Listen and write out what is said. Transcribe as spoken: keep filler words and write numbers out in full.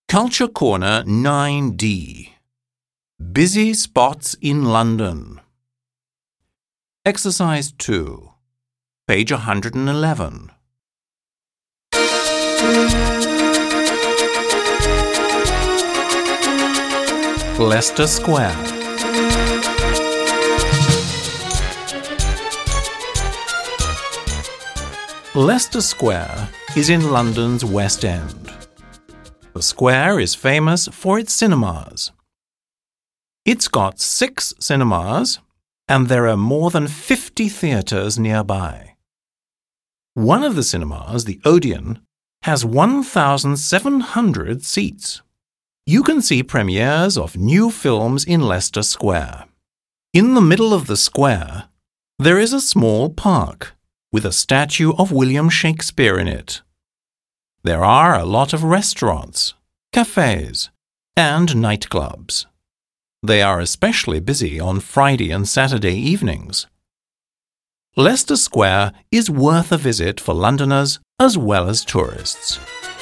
Culture Corner nine D. Busy spots in London. Exercise two, page one hundred eleven. Leicester Square. Leicester Square is in London's West End. The square is famous for its cinemas. It's got six cinemas, and there are more than fifty theatres nearby. One of the cinemas, the Odeon, has one thousand seven hundred seats. You can see premieres of new films in Leicester Square. In the middle of the square, there is a small park with a statue of William Shakespeare in it. There are a lot of restaurants, cafes, and nightclubs. They are especially busy on Friday and Saturday evenings. Leicester Square is worth a visit for Londoners as well as tourists.